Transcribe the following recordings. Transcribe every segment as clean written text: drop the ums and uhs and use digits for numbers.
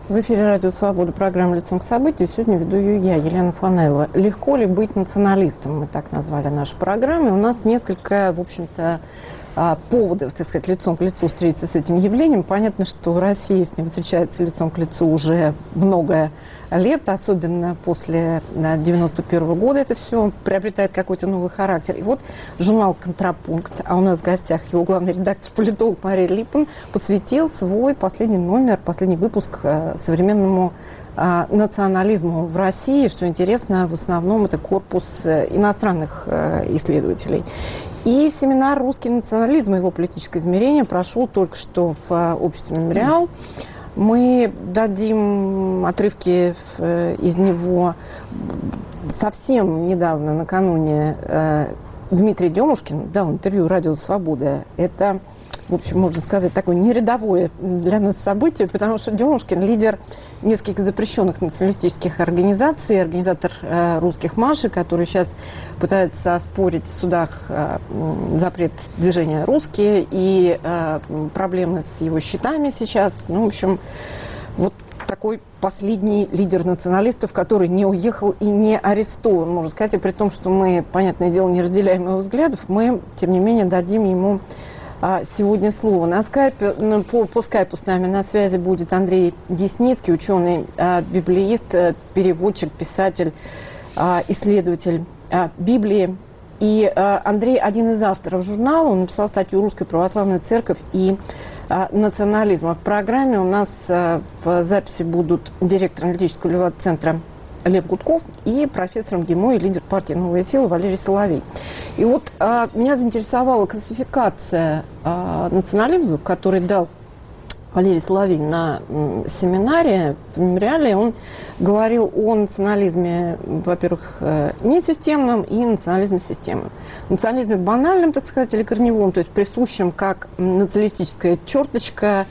В эфире «Радио Свобода», программа «Лицом к событию». Сегодня веду ее я, Елена Фанелова. Легко ли быть националистом? Мы так назвали нашу программу. У нас несколько, в общем-то, поводов, так сказать, лицом к лицу встретиться с этим явлением. Понятно, что Россия с ним встречается лицом к лицу уже много лет, особенно после 91 года это все приобретает какой-то новый характер. И вот журнал «Контрапункт», а у нас в гостях его главный редактор, политолог Мария Липман, посвятил свой последний номер, последний выпуск современному национализму в России. Что интересно, в основном это корпус иностранных исследователей. И семинар «Русский национализм и его политическое измерение» прошел только что в обществе «Мемориал». Мы дадим отрывки из него. Совсем недавно, накануне, Дмитрий Демушкин дал интервью «Радио Свобода». Это, в общем, можно сказать, такое нерядовое для нас событие, потому что Демушкин — лидер нескольких запрещенных националистических организаций, организатор русских маршей, который сейчас пытается оспорить в судах запрет движения «Русские» и проблемы с его счетами сейчас. Ну, в общем, вот такой последний лидер националистов, который не уехал и не арестован, можно сказать. И при том, что мы, понятное дело, не разделяем его взглядов, мы, тем не менее, дадим ему сегодня слово. На скайпе, по скайпу с нами на связи будет Андрей Десницкий, ученый, библеист, переводчик, писатель, исследователь Библии. И Андрей один из авторов журнала, он написал статью «Русская православная церковь и национализм». А в программе у нас в записи будут директор аналитического левого центра Лев Гудков и профессор МГИМО и лидер партии «Новая сила» Валерий Соловей. И вот меня заинтересовала классификация национализма, который дал Валерий Соловей на семинаре в «Мемориале». Он говорил о национализме, во-первых, несистемном и национализме системном. Национализме банальном, так сказать, или корневом, то есть присущем как националистическая черточка,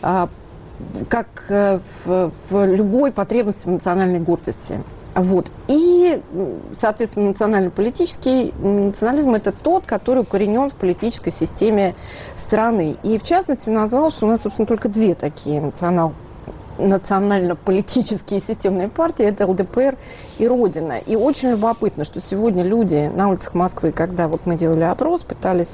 как в любой потребности в национальной гордости. Вот. И, соответственно, национально-политический национализм — это тот, который укоренен в политической системе страны. И, в частности, назвал, что у нас, собственно, только две такие национально-политические системные партии — это ЛДПР и Родина. И очень любопытно, что сегодня люди на улицах Москвы, когда вот мы делали опрос, пытались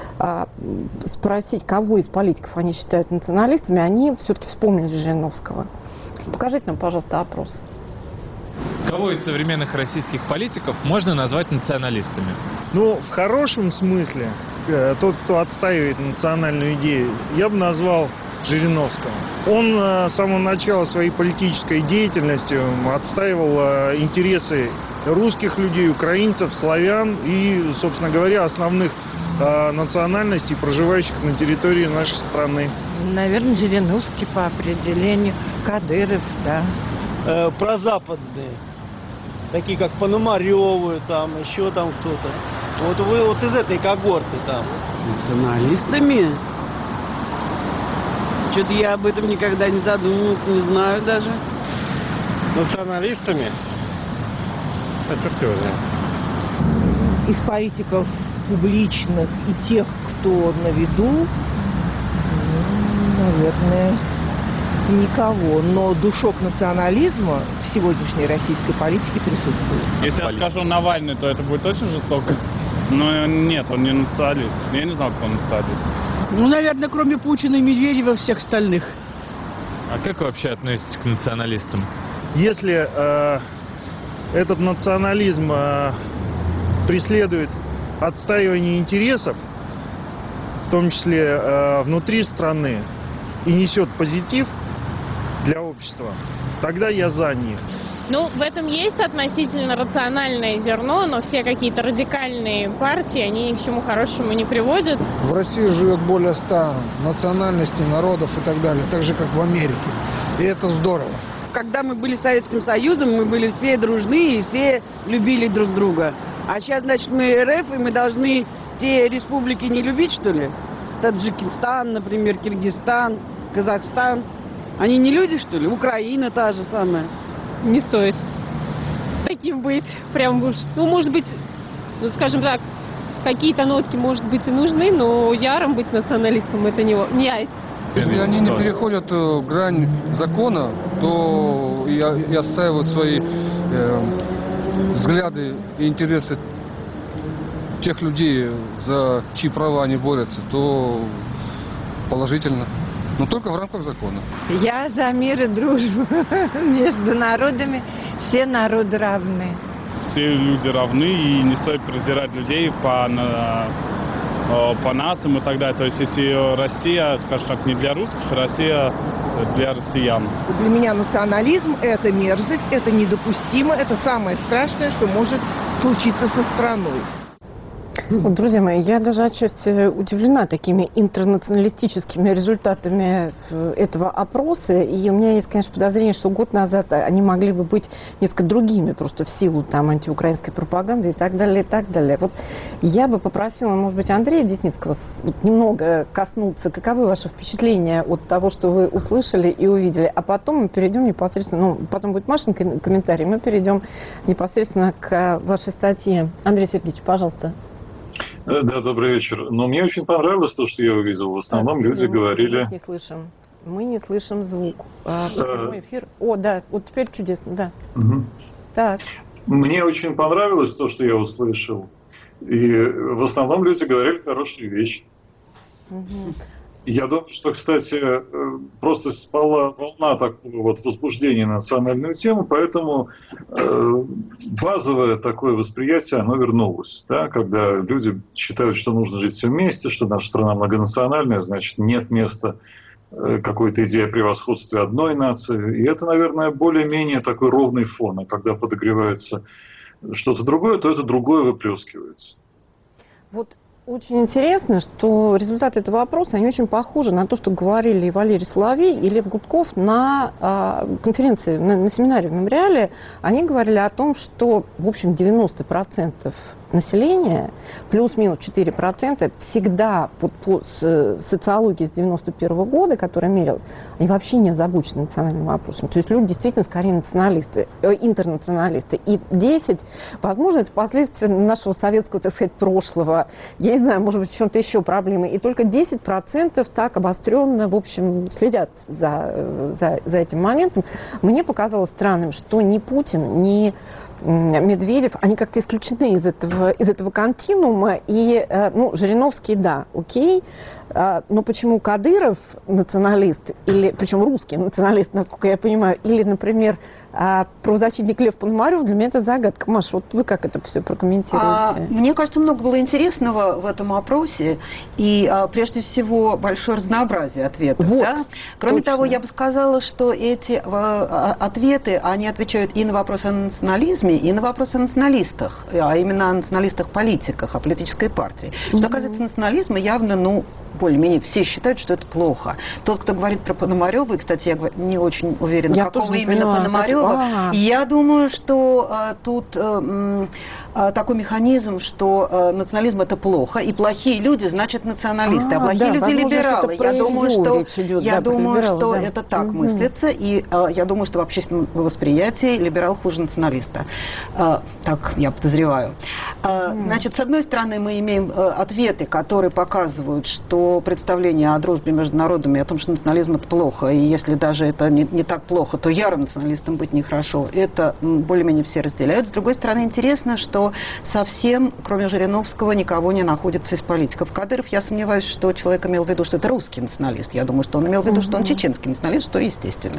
спросить, кого из политиков они считают националистами, они все-таки вспомнили Жириновского. Покажите нам, пожалуйста, опрос. Кого из современных российских политиков можно назвать националистами? Ну, в хорошем смысле, тот, кто отстаивает национальную идею, я бы назвал Жириновского. Он с самого начала своей политической деятельностью отстаивал интересы русских людей, украинцев, славян и, собственно говоря, основных национальностей, проживающих на территории нашей страны. Наверное, Жириновский по определению, Кадыров, да. Прозападные, такие как Пономарёвы, там еще там кто-то. Вот вы вот из этой когорты там. Националистами? Что-то я об этом никогда не задумывался, не знаю даже. Националистами? Это кто знает? Из политиков публичных и тех, кто на виду, наверное, никого. Но душок национализма в сегодняшней российской политике присутствует. Если я скажу Навальный, то это будет очень жестоко. Но нет, он не националист. Я не знал, кто он националист. Ну, наверное, кроме Путина и Медведева, всех остальных. А как вы вообще относитесь к националистам? Если этот национализм преследует отстаивание интересов, в том числе внутри страны, и несет позитив для общества, тогда я за них. Ну, в этом есть относительно рациональное зерно, но все какие-то радикальные партии, они ни к чему хорошему не приводят. В России живет более 100 национальностей, народов и так далее, так же, как в Америке. И это здорово. Когда мы были Советским Союзом, мы были все дружны и все любили друг друга. А сейчас, значит, мы РФ, и мы должны те республики не любить, что ли? Таджикистан, например, Киргизстан, Казахстан. Они не люди, что ли? Украина та же самая. Не стоит таким быть, прям уж. Ну, может быть, ну, скажем так, какие-то нотки, может быть, и нужны, но ярым быть националистом — это не айс. Если они не переходят грань закона, то и отстаивают свои взгляды и интересы тех людей, за чьи права они борются, то положительно. Но только в рамках закона. Я за мир и дружбу между народами. Все народы равны. Все люди равны, и не стоит презирать людей по нациям и так далее. То есть, если Россия, скажем так, не для русских, Россия для россиян. Для меня национализм – это мерзость, это недопустимо, это самое страшное, что может случиться со страной. Вот, друзья мои, я даже отчасти удивлена такими интернационалистическими результатами этого опроса. И у меня есть, конечно, подозрение, что год назад они могли бы быть несколько другими, просто в силу там антиукраинской пропаганды и так далее, и так далее. Вот я бы попросила, может быть, Андрея Десницкого немного коснуться. Каковы ваши впечатления от того, что вы услышали и увидели? А потом мы перейдем непосредственно, потом будет Машин комментарий, мы перейдем непосредственно к вашей статье. Андрей Сергеевич, пожалуйста. Да, добрый вечер. Но мне очень понравилось то, что я увидел. В основном люди говорили... Мы не слышим звук. Прямой эфир. О, да, вот теперь чудесно, да. Угу. Так. Мне очень понравилось то, что я услышал. И в основном люди говорили хорошие вещи. Угу. Я думаю, что, кстати, просто спала волна такого вот возбуждения на национальную тему, поэтому базовое такое восприятие, оно вернулось. Да? Когда люди считают, что нужно жить все вместе, что наша страна многонациональная, значит, нет места какой-то идеи о превосходстве одной нации. И это, наверное, более-менее такой ровный фон. А когда подогревается что-то другое, то это другое выплескивается. Вот. Очень интересно, что результаты этого опроса, они очень похожи на то, что говорили и Валерий Соловей, и Лев Гудков на конференции, на семинаре в Мемориале. Они говорили о том, что, в общем, 90% населения, плюс-минус 4%, всегда по социологии с 91 года, которая мерилась, они вообще не озабочены национальным вопросом. То есть люди действительно скорее националисты, интернационалисты. И 10, возможно, это последствия нашего советского, так сказать, прошлого. Я не знаю, может быть, в чем-то еще проблемы. И только 10% так обостренно, в общем, следят за этим моментом. Мне показалось странным, что ни Путин, ни Медведев, они как-то исключены из этого континуума. И, Жириновский, да, окей. Но почему Кадыров националист, или, причем русский националист, насколько я понимаю, или, например, правозащитник Лев Пономарев, для меня это загадка. Маш, вот вы как это все прокомментируете? Мне кажется, много было интересного в этом опросе, и прежде всего большое разнообразие ответов. Вот, да? Кроме точно. того, я бы сказала, что эти ответы, они отвечают и на вопрос о национализме, и на вопрос о националистах, а именно о националистах-политиках, о политической партии. Что касается национализма, явно, более-менее все считают, что это плохо. Тот, кто говорит про Пономарева, и, кстати, я не очень уверена, какого именно Пономарева, я думаю, что тут такой механизм, что национализм это плохо, и плохие люди значит националисты, а плохие люди либералы. Я думаю, что это так мыслится, и я думаю, что в общественном восприятии либерал хуже националиста. Так я подозреваю. Значит, с одной стороны, мы имеем ответы, которые показывают, что представление о дружбе между народами, о том, что национализм это плохо, и если даже это не так плохо, то ярым националистам быть нехорошо, это более-менее все разделяют. С другой стороны, интересно, что совсем, кроме Жириновского, никого не находится из политиков. Кадыров, я сомневаюсь, что человек имел в виду, что это русский националист. Я думаю, что он имел в виду, что он чеченский националист, что естественно.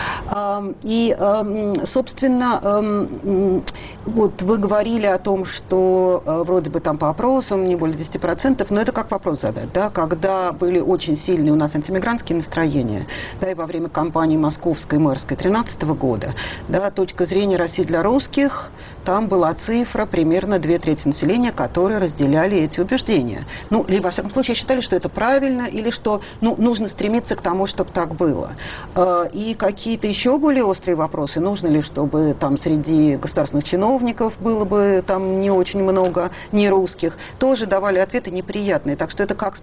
И, собственно, вот вы говорили о том, что вроде бы там по опросам не более 10%, но это как вопрос задать, да, когда были очень сильные у нас антимигрантские настроения, да, и во время кампании московской, мэрской 2013 года, да, точка зрения России для русских, там была цифра примерно 2/3 населения, которые разделяли эти убеждения. Либо, во всяком случае, считали, что это правильно, или что, нужно стремиться к тому, чтобы так было. И какие-то еще более острые вопросы, нужно ли, чтобы там среди государственных чиновников было бы там не очень много не русских, тоже давали ответы неприятные. Так что это как спросить,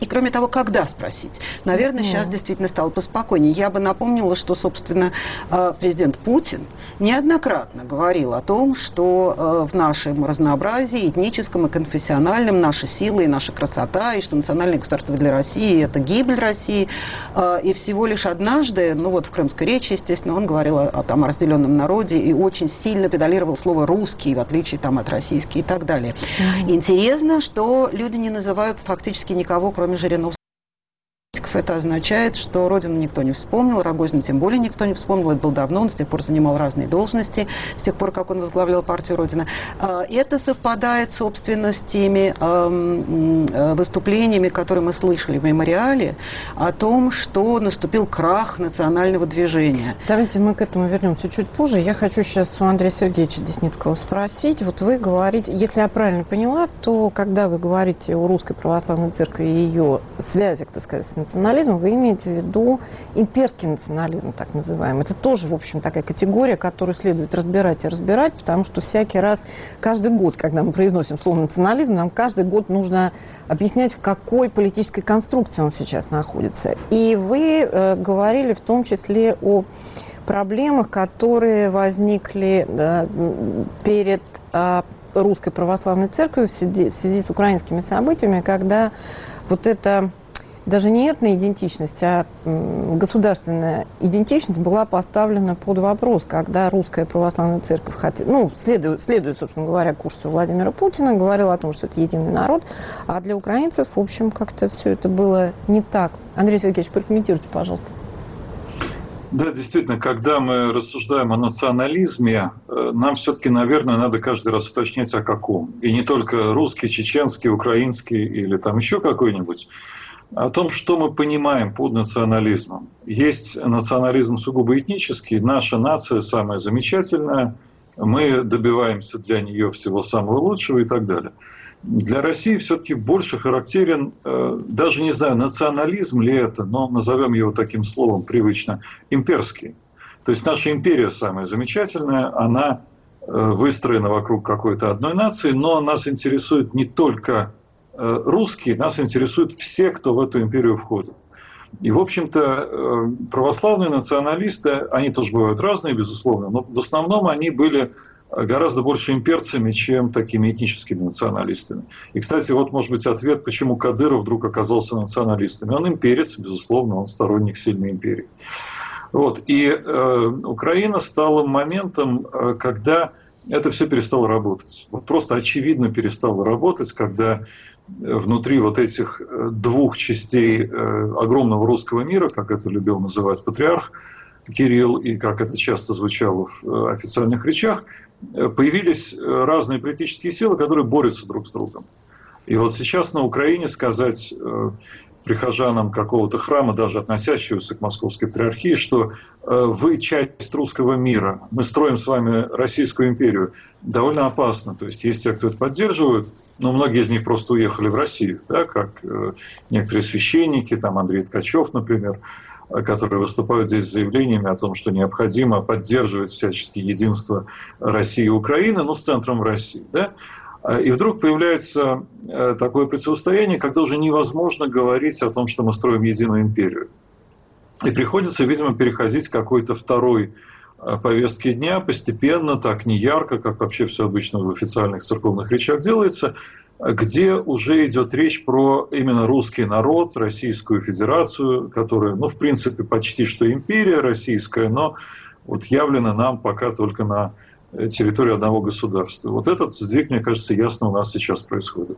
и, кроме того, когда спросить. Наверное, сейчас действительно стало поспокойнее. Я бы напомнила, что, собственно, президент Путин неоднократно говорил о том, что в нашем разнообразии этническом и конфессиональном наша сила и наша красота, и что национальное государство для России – это гибель России. И всего лишь однажды, ну вот в крымской речи, естественно, он говорил о разделенном народе и очень сильно педалировал слово «русский», в отличие там, от «российский» и так далее. Интересно, что люди не называют фактически никого, кроме Жириновского. Это означает, что родину никто не вспомнил, Рогозина тем более никто не вспомнил. Это было давно, он с тех пор занимал разные должности, с тех пор, как он возглавлял партию Родина. Это совпадает, собственно, с теми выступлениями, которые мы слышали в мемориале, о том, что наступил крах национального движения. Давайте мы к этому вернемся чуть позже. Я хочу сейчас у Андрея Сергеевича Десницкого спросить. Вот вы говорите, если я правильно поняла, то когда вы говорите о Русской Православной Церкви и ее связях, так сказать, с национализм, вы имеете в виду имперский национализм, так называемый. Это тоже, в общем, такая категория, которую следует разбирать и разбирать, потому что всякий раз, каждый год, когда мы произносим слово национализм, нам каждый год нужно объяснять, в какой политической конструкции он сейчас находится. И вы говорили в том числе о проблемах, которые возникли перед Русской Православной Церковью в связи с украинскими событиями, когда вот это даже не этная идентичность, а государственная идентичность была поставлена под вопрос, когда Русская Православная Церковь, следует, собственно говоря, курсу Владимира Путина, говорила о том, что это единый народ, а для украинцев, в общем, как-то все это было не так. Андрей Сергеевич, прокомментируйте, пожалуйста. Да, действительно, когда мы рассуждаем о национализме, нам все-таки, наверное, надо каждый раз уточнять, о каком. И не только русский, чеченский, украинский или там еще какой-нибудь. О том, что мы понимаем под национализмом. Есть национализм сугубо этнический, наша нация самая замечательная, мы добиваемся для нее всего самого лучшего и так далее. Для России все-таки больше характерен, даже не знаю, национализм ли это, но назовем его таким словом привычно, имперский. То есть наша империя самая замечательная, она выстроена вокруг какой-то одной нации, но нас интересует не только русские, нас интересуют все, кто в эту империю входит. И, в общем-то, православные националисты, они тоже бывают разные, безусловно, но в основном они были гораздо больше имперцами, чем такими этническими националистами. И, кстати, вот, может быть, ответ, почему Кадыров вдруг оказался националистом. Он имперец, безусловно, он сторонник сильной империи. Вот. И Украина стала моментом, когда это все перестало работать. Вот просто очевидно перестало работать, когда внутри вот этих двух частей огромного русского мира, как это любил называть патриарх Кирилл, и как это часто звучало в официальных речах, появились разные политические силы, которые борются друг с другом. И вот сейчас на Украине сказать прихожанам какого-то храма, даже относящегося к Московской патриархии, что вы часть русского мира, мы строим с вами Российскую империю, довольно опасно. То есть есть те, кто это поддерживают, но многие из них просто уехали в Россию, да, как некоторые священники, там Андрей Ткачев, например, которые выступают здесь с заявлениями о том, что необходимо поддерживать всячески единство России и Украины, но с центром в России. Да? И вдруг появляется такое противостояние, когда уже невозможно говорить о том, что мы строим единую империю. И приходится, видимо, переходить к какой-то второй повестке дня, постепенно, так не ярко, как вообще все обычно в официальных церковных речах делается, где уже идет речь про именно русский народ, Российскую Федерацию, которая, в принципе, почти что империя российская, но вот явлена нам пока только на территории одного государства. Вот этот сдвиг, мне кажется, ясно у нас сейчас происходит.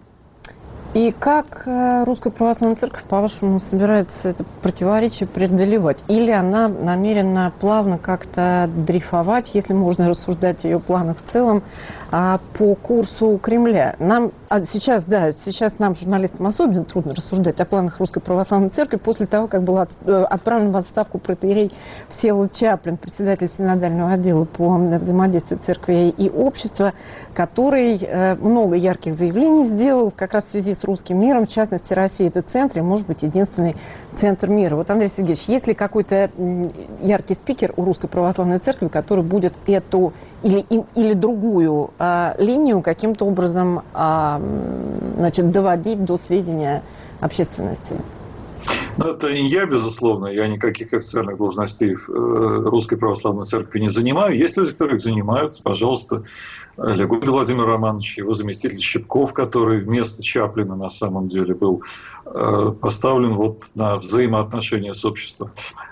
И как Русская Православная Церковь, по-вашему, собирается это противоречие преодолевать? Или она намерена плавно как-то дрейфовать, если можно рассуждать о ее планах в целом, по курсу Кремля? Сейчас нам, журналистам, особенно трудно рассуждать о планах Русской Православной Церкви после того, как был отправлен в отставку протоиерей Всеволод Чаплин, председатель синодального отдела по взаимодействию церкви и общества, который много ярких заявлений сделал как раз в связи с русским миром, в частности, Россия – это центр, и, может быть, единственный центр мира. Вот, Андрей Сергеевич, есть ли какой-то яркий спикер у Русской Православной Церкви, который будет эту или другую линию каким-то образом доводить до сведения общественности? Ну, это не я, безусловно. Я никаких официальных должностей в Русской Православной Церкви не занимаю. Есть люди, которые их занимают. Пожалуйста, Лягуд Владимир Романович, его заместитель Щипков, который вместо Чаплина на самом деле был поставлен вот на взаимоотношения с обществом.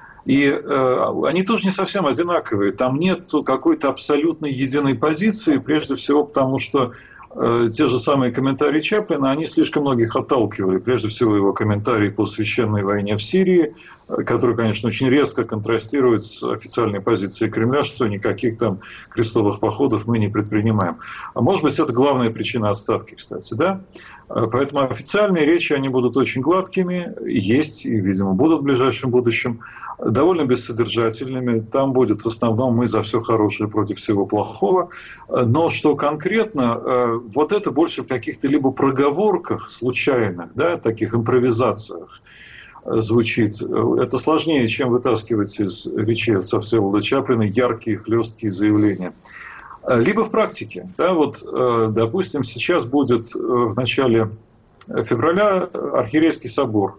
И они тоже не совсем одинаковые. Там нет какой-то абсолютной единой позиции, прежде всего потому, что те же самые комментарии Чаплина, они слишком многих отталкивали. Прежде всего его комментарии по священной войне в Сирии, который, конечно, очень резко контрастирует с официальной позицией Кремля, что никаких там крестовых походов мы не предпринимаем. А может быть, это главная причина отставки, кстати, да? Поэтому официальные речи, они будут очень гладкими, есть и, видимо, будут в ближайшем будущем, довольно бессодержательными. Там будет в основном мы за все хорошее против всего плохого. Но что конкретно, вот это больше в каких-то либо проговорках случайных, да, таких импровизациях звучит. Это сложнее, чем вытаскивать из речи отца Всеволода Чаплина яркие, хлесткие заявления. Либо в практике. Да, вот, допустим, сейчас будет в начале февраля Архиерейский собор.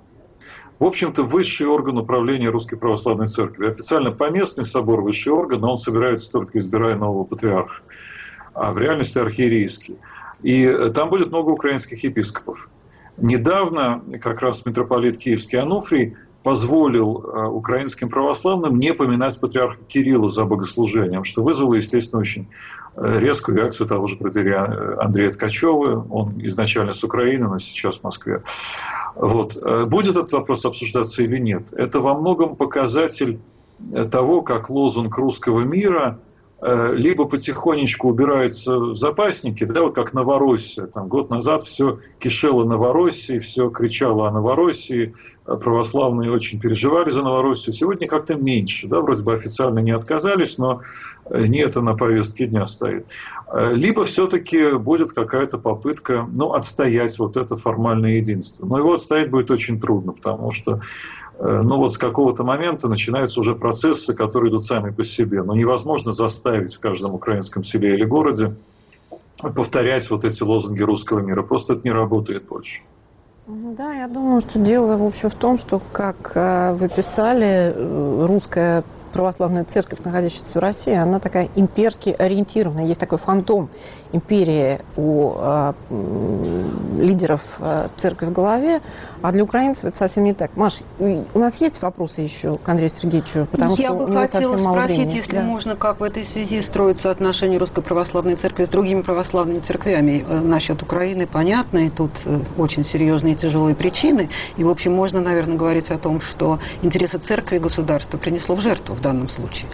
В общем-то, высший орган управления Русской Православной Церкви. Официально поместный собор – высший орган, но он собирается только избирая нового патриарха. А в реальности архиерейский. И там будет много украинских епископов. Недавно как раз митрополит Киевский Ануфрий позволил украинским православным не поминать патриарха Кирилла за богослужением, что вызвало, естественно, очень резкую реакцию того же протоиерея Андрея Ткачева. Он изначально с Украины, но сейчас в Москве. Вот. Будет этот вопрос обсуждаться или нет? Это во многом показатель того, как лозунг русского мира либо потихонечку убирается в запасники, да, вот как Новороссия. Там год назад все кишело Новороссией, все кричало о Новороссии, православные очень переживали за Новороссию. Сегодня как-то меньше, да, вроде бы официально не отказались, но не это на повестке дня стоит. Либо все-таки будет какая-то попытка, ну, отстоять вот это формальное единство. Но его отстоять будет очень трудно, потому что ну вот с какого-то момента начинаются уже процессы, которые идут сами по себе. Но невозможно заставить в каждом украинском селе или городе повторять вот эти лозунги русского мира. Просто это не работает больше. Да, я думаю, что дело, в общем, в том, что, как вы писали, русская православная церковь, находящаяся в России, она такая имперски ориентированная. Есть такой фантом империи у лидеров церкви в голове, а для украинцев это совсем не так. Маш, у нас есть вопросы еще к Андрею Сергеевичу? Потому Я что бы у него хотела совсем мало спросить, времени. если можно, как в этой связи строятся отношения Русской Православной Церкви с другими православными церквями. Насчет Украины понятно, и тут очень серьезные и тяжелые причины. И, в общем, можно, наверное, говорить о том, что интересы церкви и государства принесло в жертву в данном случае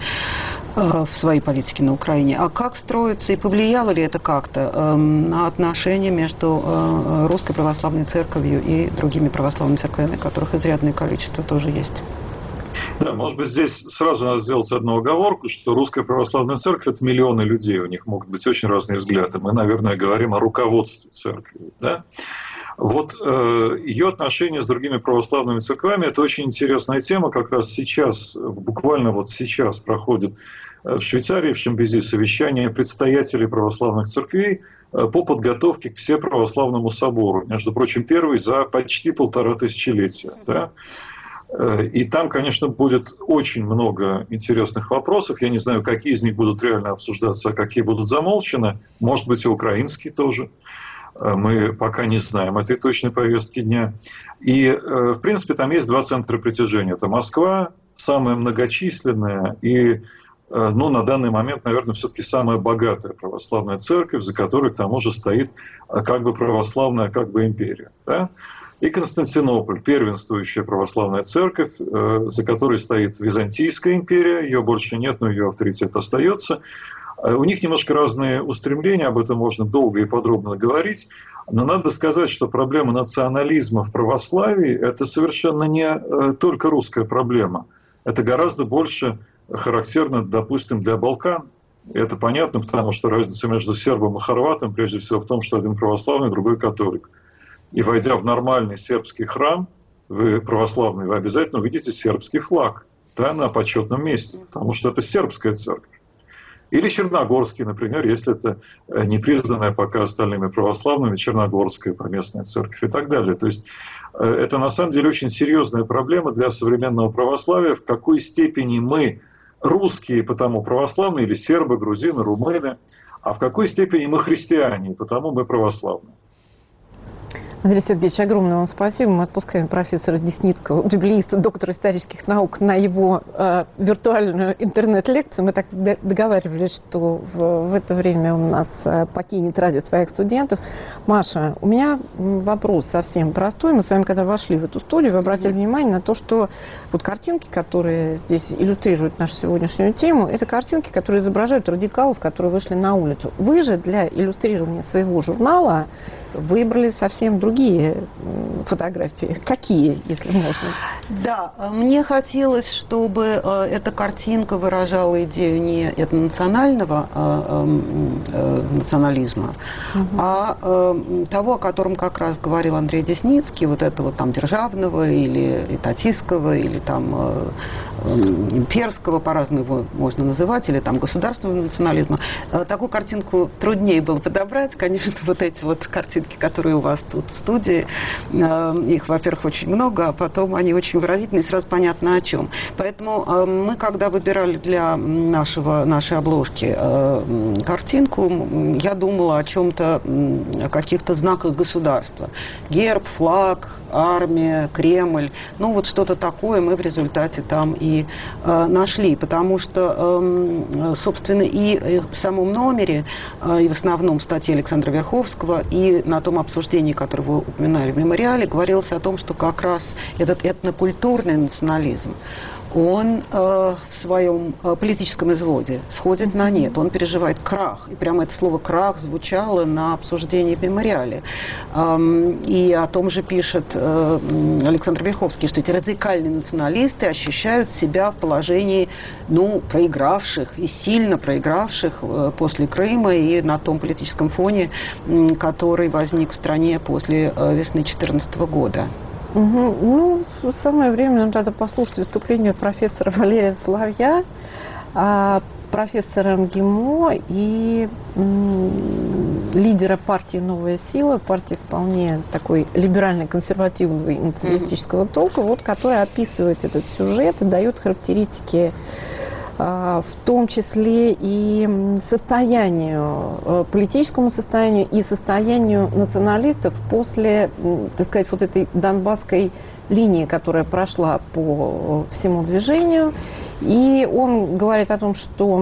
в своей политике на Украине. А как строится и повлияло ли это как-то на отношения между Русской Православной Церковью и другими православными церквями, которых изрядное количество тоже есть? Да, может быть, здесь сразу надо сделать одну оговорку, что Русская Православная Церковь – это миллионы людей, у них могут быть очень разные взгляды. Мы, наверное, говорим о руководстве церкви. Да? Вот ее отношения с другими православными церквями – это очень интересная тема. Как раз сейчас, буквально вот сейчас проходит в Швейцарии, в Шимбези, совещание предстоятелей православных церквей по подготовке к Всеправославному собору. Между прочим, первый за почти 1500 летия. Да? И там, конечно, будет очень много интересных вопросов. Я не знаю, какие из них будут реально обсуждаться, а какие будут замолчаны. Может быть, и украинские тоже. Мы пока не знаем этой точной повестки дня. И, в принципе, там есть два центра притяжения. Это Москва, самая многочисленная и, ну, на данный момент, наверное, все-таки самая богатая православная церковь, за которой, к тому же, стоит как бы православная, как бы империя. Да? И Константинополь, первенствующая православная церковь, за которой стоит Византийская империя. Ее больше нет, но ее авторитет остается. У них немножко разные устремления, об этом можно долго и подробно говорить, но надо сказать, что проблема национализма в православии – это совершенно не только русская проблема. Это гораздо больше характерно, допустим, для Балкан. И это понятно, потому что разница между сербом и хорватом прежде всего в том, что один православный, другой католик. И войдя в нормальный сербский храм, вы православный, вы обязательно увидите сербский флаг, да, на почетном месте, потому что это сербская церковь. Или Черногорский, например, если это непризнанная пока остальными православными Черногорская поместная церковь и так далее. То есть это на самом деле очень серьезная проблема для современного православия, в какой степени мы русские, потому православные, или сербы, грузины, румыны, а в какой степени мы христиане, потому мы православные. Андрей Сергеевич, огромное вам спасибо. Мы отпускаем профессора Десницкого, библеиста, доктора исторических наук, на его виртуальную интернет-лекцию. Мы так договаривались, что в это время он нас покинет ради своих студентов. Маша, у меня вопрос совсем простой. Мы с вами, когда вошли в эту студию, вы обратили внимание на то, что вот картинки, которые здесь иллюстрируют нашу сегодняшнюю тему, это картинки, которые изображают радикалов, которые вышли на улицу. Вы же для иллюстрирования своего журнала выбрали совсем другие фотографии. Какие, если можно? Да, мне хотелось, чтобы эта картинка выражала идею не этнонационального национализма, а того, о котором как раз говорил Андрей Десницкий, вот этого там державного или этатистского, или там имперского, по-разному его можно называть, или там государственного национализма. Такую картинку труднее было подобрать. Конечно, вот эти вот картинки, которые у вас тут в студии, их, во-первых, очень много, а потом они очень выразительны, и сразу понятно о чем. Поэтому мы, когда выбирали для нашей обложки картинку, я думала о чем-то, о каких-то знаках государства. Герб, флаг, армия, Кремль. Ну, вот что-то такое мы в результате там и нашли. Потому что, собственно, и в самом номере, и в основном в статье Александра Верховского, и на том обсуждении, которое вы упоминали в мемориале, говорилось о том, что как раз этот этнокультурный национализм, он в своем политическом изводе сходит на нет, он переживает крах. И прямо это слово «крах» звучало на обсуждении в мемориале. И о том же пишет Александр Верховский, что эти радикальные националисты ощущают себя в положении, ну, проигравших и сильно проигравших после Крыма и на том политическом фоне, который возник в стране после весны 2014 года. Ну, самое время нам тогда послушать выступление профессора Валерия Соловья, профессора МГИМО и лидера партии «Новая сила», партии вполне такой либерально-консервативного и националистического толка, вот, который описывает этот сюжет и дает характеристики, в том числе и состоянию, политическому состоянию и состоянию националистов после, так сказать, вот этой донбасской линии, которая прошла по всему движению. И он говорит о том, что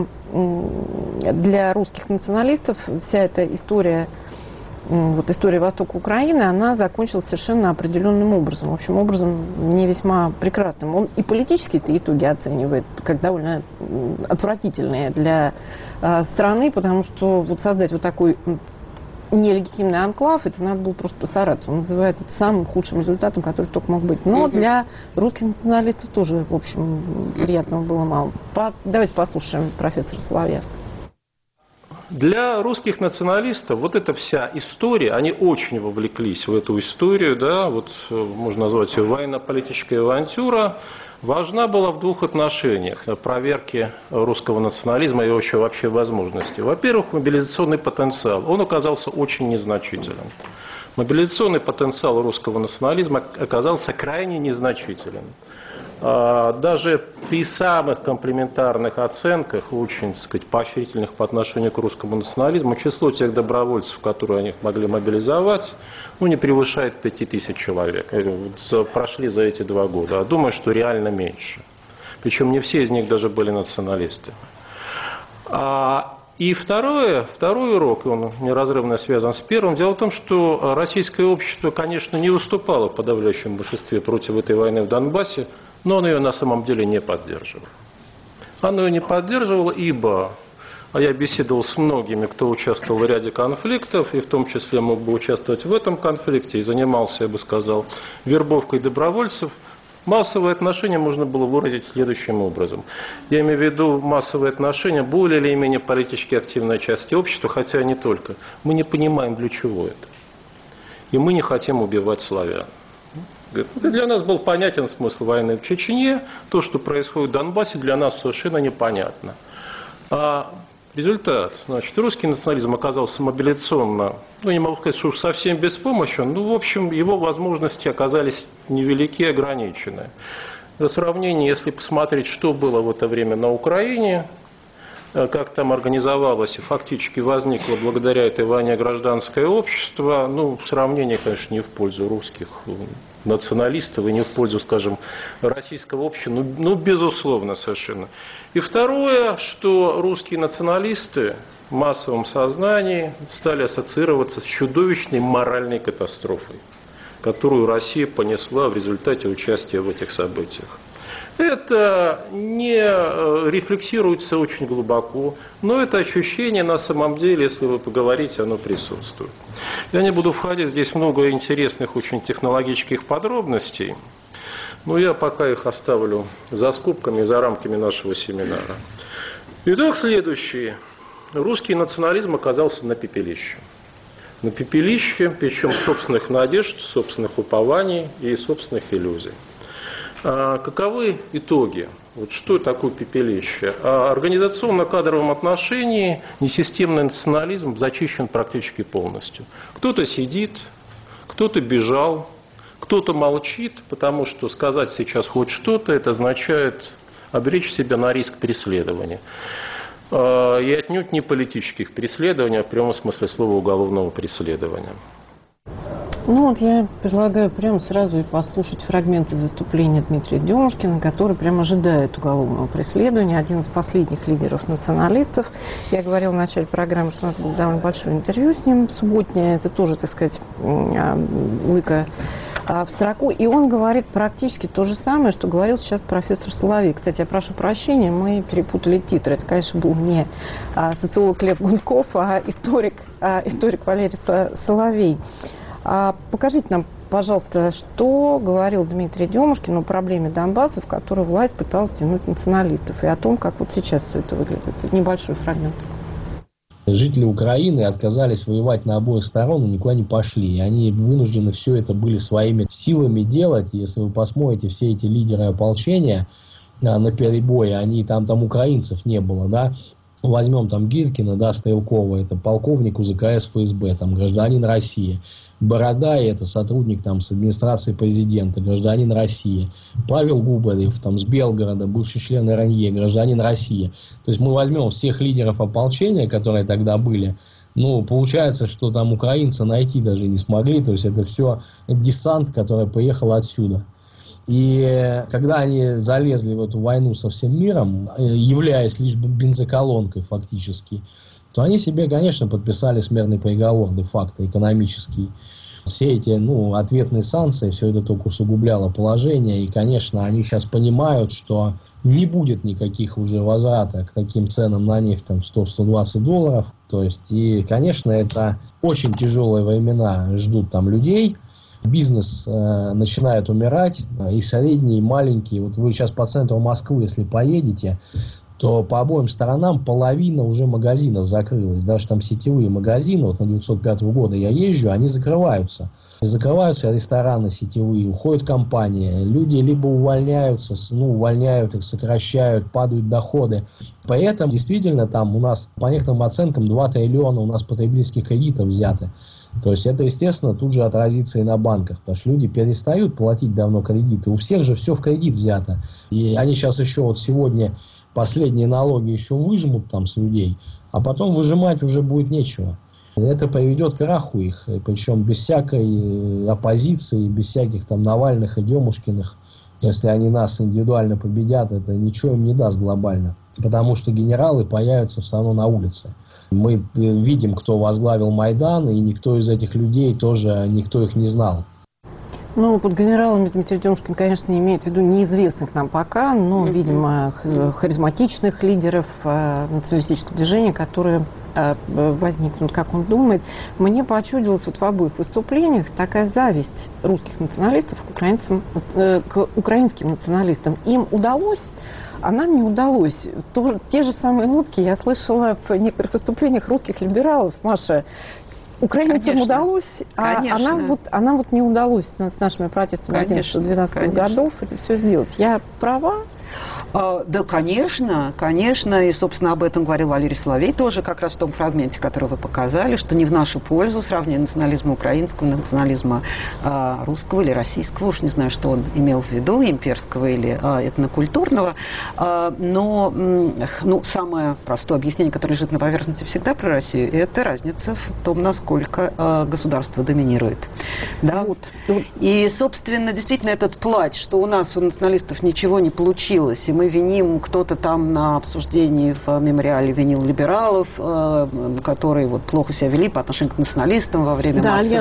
для русских националистов вся эта история, вот история Востока Украины, она закончилась совершенно определенным образом. В общем, образом не весьма прекрасным. Он и политические-то итоги оценивает как довольно отвратительные для страны, потому что вот создать вот такой нелегитимный анклав, это надо было просто постараться. Он называет это самым худшим результатом, который только мог быть. Но для русских националистов тоже, в общем, приятного было мало. Давайте послушаем профессора Соловья. Для русских националистов вот эта вся история, они очень вовлеклись в эту историю, да, вот можно назвать ее военно-политическая авантюра, важна была в двух отношениях: проверки русского национализма и вообще возможности. Во-первых, мобилизационный потенциал, он оказался очень незначителен. Мобилизационный потенциал русского национализма оказался крайне незначителен. Даже при самых комплементарных оценках, очень, так сказать, поощрительных по отношению к русскому национализму, число тех добровольцев, которые они могли мобилизовать, ну, не превышает 5000 человек. Прошли за эти 2 года. А думаю, что реально меньше. Причем не все из них даже были националисты. И второй урок, он неразрывно связан с первым. Дело в том, что российское общество, конечно, не выступало в подавляющем большинстве против этой войны в Донбассе, но оно ее на самом деле не поддерживало. Оно ее не поддерживало, ибо я беседовал с многими, кто участвовал в ряде конфликтов, и в том числе мог бы участвовать в этом конфликте, и занимался, я бы сказал, вербовкой добровольцев. Массовые отношения можно было выразить следующим образом. Я имею в виду массовые отношения более или менее политически активной части общества, хотя не только. Мы не понимаем, для чего это. И мы не хотим убивать славян. Для нас был понятен смысл войны в Чечне. То, что происходит в Донбассе, для нас совершенно непонятно. Результат. Значит, русский национализм оказался мобилизационно, ну, не могу сказать, что уж совсем беспомощен, но, в общем, его возможности оказались невелики, ограничены. Для сравнения, если посмотреть, что было в это время на Украине, как там организовалось и фактически возникло благодаря этой войне гражданское общество, ну, в сравнении, конечно, не в пользу русских националистов и не в пользу, скажем, российского общества, ну, безусловно, совершенно. И второе, что русские националисты в массовом сознании стали ассоциироваться с чудовищной моральной катастрофой, которую Россия понесла в результате участия в этих событиях. Это не рефлексируется очень глубоко, но это ощущение на самом деле, если вы поговорите, оно присутствует. Я не буду входить, здесь много интересных очень технологических подробностей, но я пока их оставлю за скобками, за рамками нашего семинара. Итак, следующий. Русский национализм оказался на пепелище. На пепелище, причем собственных надежд, собственных упований и собственных иллюзий. Каковы итоги? Вот что такое пепелище? Организационно-кадровом отношении несистемный национализм зачищен практически полностью. Кто-то сидит, кто-то бежал, кто-то молчит, потому что сказать сейчас хоть что-то, это означает обречь себя на риск преследования. И отнюдь не политических преследований, а в прямом смысле слова уголовного преследования. Ну вот я предлагаю прямо сразу и послушать фрагмент из выступления Дмитрия Демушкина, который прямо ожидает уголовного преследования. Один из последних лидеров националистов. Я говорила в начале программы, что у нас будет довольно большое интервью с ним субботнее. Это тоже, так сказать, лыка в строку. И он говорит практически то же самое, что говорил сейчас профессор Соловей. Кстати, я прошу прощения, мы перепутали титры. Это, конечно, был не социолог Лев Гунков, а историк Валерий Соловей. Покажите нам, пожалуйста, что говорил Дмитрий Демушкин о проблеме Донбасса, в которую власть пыталась тянуть националистов, и о том, как вот сейчас все это выглядит. Это небольшой фрагмент. Жители Украины отказались воевать на обоих сторонах и никуда не пошли. И они вынуждены все это были своими силами делать. И если вы посмотрите, все эти лидеры ополчения на перебое, там украинцев не было, да. Возьмем там Гиркина, да, Стрелкова, это полковник УЗКС ФСБ, там гражданин России. Борода, это сотрудник там с администрации президента, гражданин России. Павел Губарев, там с Белгорода, бывший член РНЕ, гражданин России. То есть мы возьмем всех лидеров ополчения, которые тогда были, ну, получается, что там украинца найти даже не смогли, то есть это все десант, который поехал отсюда. И когда они залезли в эту войну со всем миром, являясь лишь бензоколонкой фактически, то они себе, конечно, подписали смертный приговор де-факто экономический. Все эти ответные санкции, все это только усугубляло положение. И, конечно, они сейчас понимают, что не будет никаких уже возврата к таким ценам на нефть, там, $100-120. То есть, и, конечно, это очень тяжелые времена ждут там людей. Бизнес начинает умирать, и средний, и маленький. Вот вы сейчас по центру Москвы, если поедете, то по обоим сторонам половина уже магазинов закрылась. Даже там сетевые магазины, вот на 905 года я езжу, они закрываются. Закрываются рестораны сетевые, уходят компании. Люди либо увольняются, увольняют их, сокращают, падают доходы. Поэтому действительно там у нас по некоторым оценкам 2 триллиона у нас потребительских кредитов взяты. То есть это, естественно, тут же отразится и на банках, потому что люди перестают платить давно кредиты. У всех же все в кредит взято. И они сейчас еще вот сегодня последние налоги еще выжмут там с людей, а потом выжимать уже будет нечего. Это приведет к краху их, причем без всякой оппозиции, без всяких там Навальных и Демушкиных. Если они нас индивидуально победят, это ничего им не даст глобально. Потому что генералы появятся все равно на улице. Мы видим, кто возглавил Майдан, и никто из этих людей тоже, никто их не знал. Ну, под генералами Дмитрий Демушкин, конечно, имеет в виду неизвестных нам пока, но, видимо, харизматичных лидеров националистического движения, которые возникнут, как он думает. Мне почудилась вот в обоих выступлениях такая зависть русских националистов к украинским националистам. Им удалось, а нам не удалось. Те же самые нотки я слышала в некоторых выступлениях русских либералов, Маша. Украинцам удалось, а нам вот не удалось с нашими протестами 11-12 годов это все сделать. Я права? Да, конечно, и, собственно, об этом говорил Валерий Соловей тоже как раз в том фрагменте, который вы показали, что не в нашу пользу сравнение национализма украинского, национализма русского или российского, уж не знаю, что он имел в виду, имперского или этнокультурного, но самое простое объяснение, которое лежит на поверхности всегда про Россию, это разница в том, насколько государство доминирует. Да? И, собственно, действительно этот плач, что у нас, у националистов, ничего не получилось, и мы виним, кто-то там на обсуждении в мемориале винил либералов, которые вот плохо себя вели по отношению к националистам во время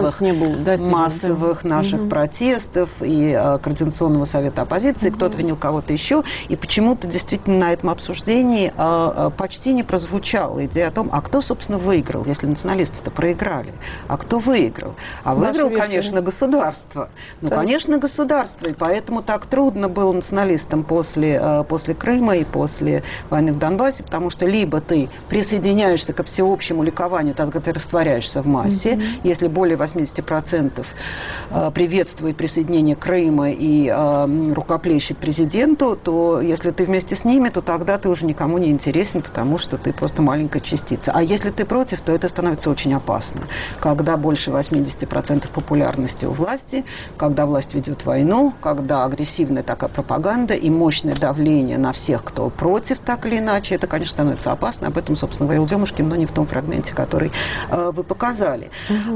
массовых наших протестов и Координационного совета оппозиции, кто-то винил кого-то еще, и почему-то действительно на этом обсуждении почти не прозвучала идея о том, а кто, собственно, выиграл, если националисты-то проиграли, а кто выиграл? А выиграл, конечно, государство. Ну, конечно, государство, и поэтому так трудно было националистам после Крыма и после войны в Донбассе, потому что либо ты присоединяешься ко всеобщему ликованию, тогда ты растворяешься в массе, если более 80% приветствует присоединение Крыма и рукоплещет президенту, то если ты вместе с ними, то тогда ты уже никому не интересен, потому что ты просто маленькая частица. А если ты против, то это становится очень опасно. Когда больше 80% популярности у власти, когда власть ведет войну, когда агрессивная такая пропаганда и мощное давление на всех, кто против, так или иначе, это, конечно, становится опасно. Об этом, собственно, говорил Демушкин, но не в том фрагменте, который вы показали.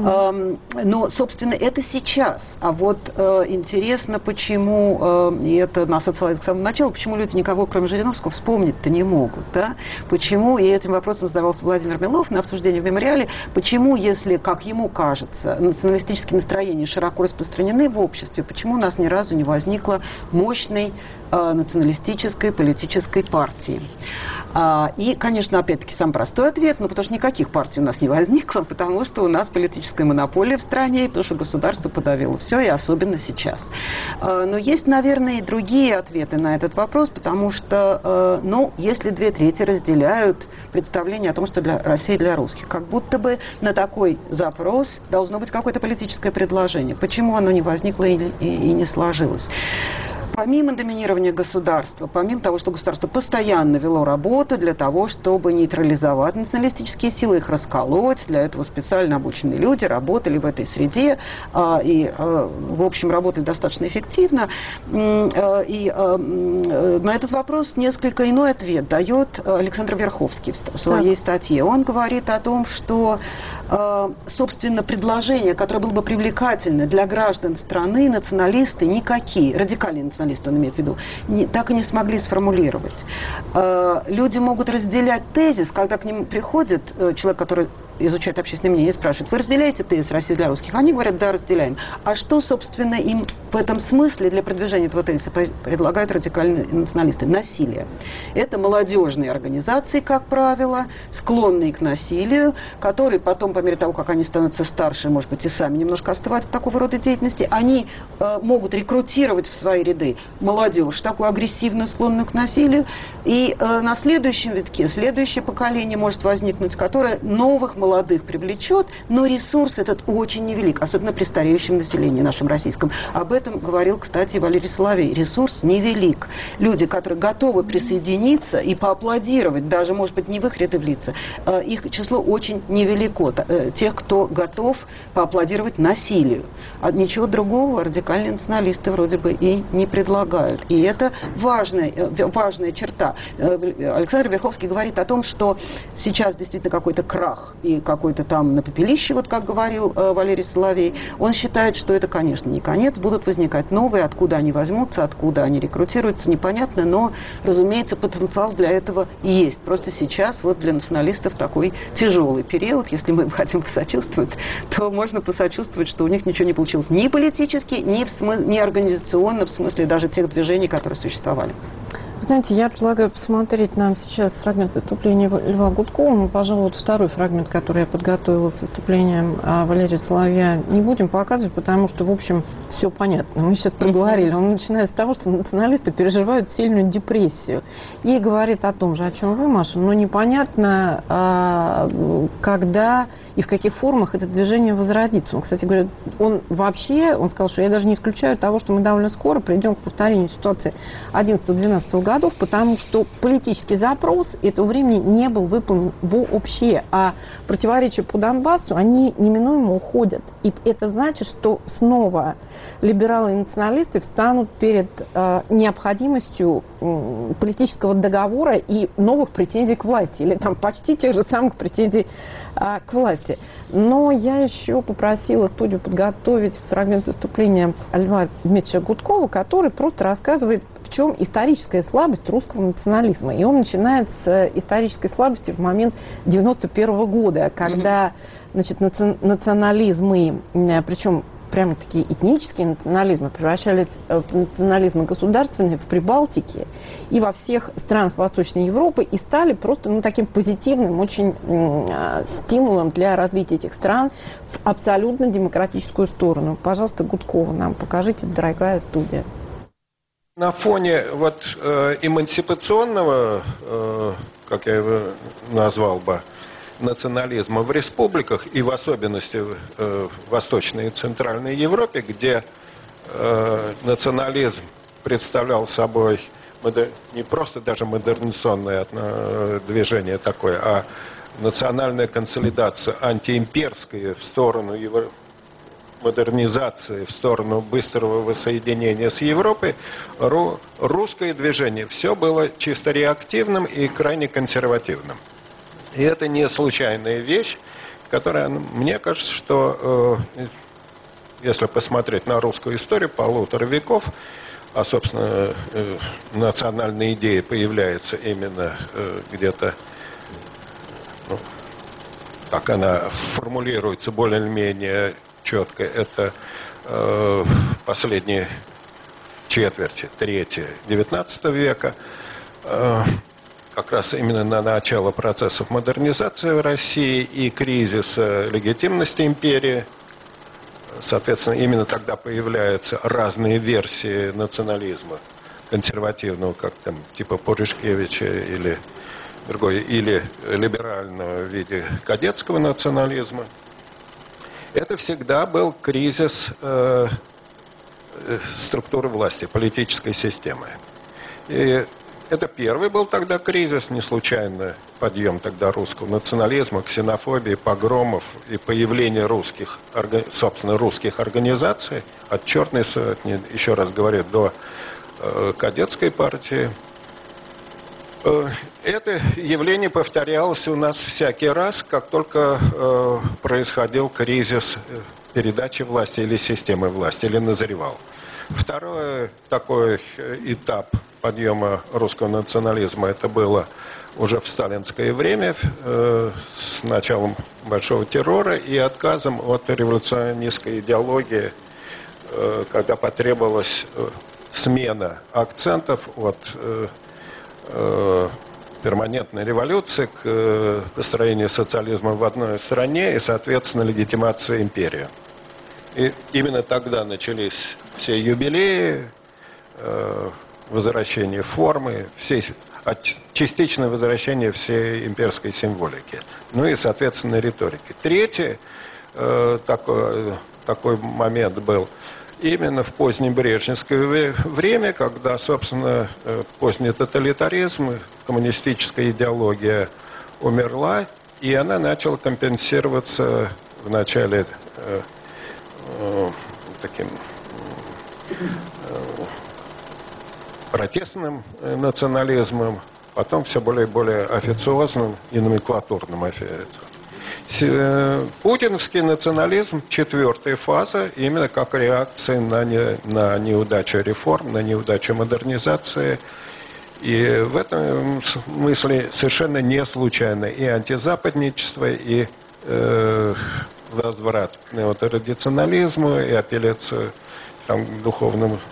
Но, собственно, это сейчас. А вот интересно, почему, и это нас отсылает к самому началу, почему люди никого, кроме Жириновского, вспомнить-то не могут. Да? Почему, и этим вопросом задавался Владимир Милов на обсуждении в мемориале, почему, если, как ему кажется, националистические настроения широко распространены в обществе, почему у нас ни разу не возникло мощной националистической политической партии. И, конечно, опять-таки, сам простой ответ, потому что никаких партий у нас не возникло, потому что у нас политическая монополия в стране, потому что государство подавило все, и особенно сейчас. Но есть, наверное, и другие ответы на этот вопрос, потому что, если 2/3 разделяют представление о том, что для России для русских, как будто бы на такой запрос должно быть какое-то политическое предложение. Почему оно не возникло и не сложилось? Помимо доминирования государства, помимо того, что государство постоянно вело работу для того, чтобы нейтрализовать националистические силы, их расколоть, для этого специально обученные люди работали в этой среде и, в общем, работали достаточно эффективно. И на этот вопрос несколько иной ответ дает Александр Верховский в своей статье. Он говорит о том, что, собственно, предложение, которое было бы привлекательно для граждан страны, националисты никакие, радикальные националисты, он имеет в виду, так и не смогли сформулировать. Люди могут разделять тезис, когда к ним приходит человек, который изучает общественное мнение, и спрашивает: вы разделяете тезис России для русских? Они говорят: да, разделяем. А что, собственно, им в этом смысле для продвижения этого тезиса предлагают радикальные националисты? Насилие. Это молодежные организации, как правило, склонные к насилию, которые потом, по мере того, как они становятся старше, может быть, и сами немножко остывают в такого рода деятельности, они могут рекрутировать в свои ряды молодежь, такую агрессивную, склонную к насилию, и на следующем витке следующее поколение может возникнуть, которое новых молодых привлечет, но ресурс этот очень невелик, особенно при стареющем населении нашем российском. Об этом говорил, кстати, Валерий Соловей. Ресурс невелик. Люди, которые готовы присоединиться и поаплодировать, даже, может быть, не в их ряды влиться, их число очень невелико. Тех, кто готов поаплодировать насилию. А ничего другого радикальные националисты вроде бы и не предлагают. И это важная черта. Александр Верховский говорит о том, что сейчас действительно какой-то крах и какой-то там на пепелище, вот как говорил Валерий Соловей. Он считает, что это, конечно, не конец, будут возникать новые, откуда они возьмутся, откуда они рекрутируются, непонятно, но, разумеется, потенциал для этого есть. Просто сейчас вот для националистов такой тяжелый период, если мы им хотим посочувствовать, то можно посочувствовать, что у них ничего не получилось ни политически, ни организационно, в смысле даже тех движений, которые существовали. Знаете, я предлагаю посмотреть нам сейчас фрагмент выступления Льва Гудкова. Мы, пожалуй, вот второй фрагмент, который я подготовила с выступлением Валерия Соловья, не будем показывать, потому что, в общем, все понятно. Мы сейчас проговорили. Он начинает с того, что националисты переживают сильную депрессию. И говорит о том же, о чем вы, Маша, но непонятно, когда и в каких формах это движение возродится. Он, кстати говоря, он сказал, что я даже не исключаю того, что мы довольно скоро придем к повторению ситуации 11-12 года, годов, потому что политический запрос этого времени не был выполнен вообще, а противоречия по Донбассу, они неминуемо уходят. И это значит, что снова либералы и националисты встанут перед необходимостью политического договора и новых претензий к власти, или там почти тех же самых претензий к власти. Но я еще попросила студию подготовить фрагмент выступления Льва Дмитриевича Гудкова, который просто рассказывает, в чем историческая слабость русского национализма. И он начинает с исторической слабости в момент 91 года, когда, значит, национализмы, причем прямо-таки этнические национализмы превращались в национализмы государственные в Прибалтике и во всех странах Восточной Европы и стали просто таким позитивным очень стимулом для развития этих стран в абсолютно демократическую сторону. Пожалуйста, Гудкова нам покажите, дорогая студия. На фоне эмансипационного, как я его назвал бы, национализма в республиках и в особенности в Восточной и Центральной Европе, где национализм представлял собой не просто даже модернизационное движение такое, а национальная консолидация антиимперская в сторону модернизации, в сторону быстрого воссоединения с Европой, русское движение все было чисто реактивным и крайне консервативным. И это не случайная вещь, которая, мне кажется, что если посмотреть на русскую историю полутора веков, а, собственно, национальная идея появляется именно где-то, так она формулируется более-менее четко, это последние четверти, третье, 19 века, как раз именно на начало процессов модернизации в России и кризиса легитимности империи. Соответственно, именно тогда появляются разные версии национализма консервативного, как там типа Пуришкевича или другой, или либерального в виде кадетского национализма. Это всегда был кризис структуры власти, политической системы. И это первый был тогда кризис, не случайно подъем тогда русского национализма, ксенофобии, погромов и появление русских, собственно, русских организаций, от Черной сотни, еще раз говорю, до кадетской партии. Это явление повторялось у нас всякий раз, как только происходил кризис передачи власти или системы власти, или назревал. Второй такой этап подъема русского национализма, это было уже в сталинское время, с началом большого террора и отказом от революционистской идеологии, когда потребовалась смена акцентов от перманентной революции к построению социализма в одной стране и, соответственно, легитимации империи. И именно тогда начались все юбилеи, возвращение формы, частичное возвращение всей имперской символики. Ну и, соответственно, риторики. Третий такой момент был именно в позднебрежневское время, когда, собственно, поздний тоталитаризм, коммунистическая идеология умерла, и она начала компенсироваться вначале таким протестным национализмом, потом все более и более официозным и номенклатурным путинский национализм, четвертая фаза, именно как реакция на неудачу реформ, на неудачу модернизации. И в этом смысле совершенно не случайно и антизападничество, и возврат к неотрадиционализму, и апелляцию к духовным,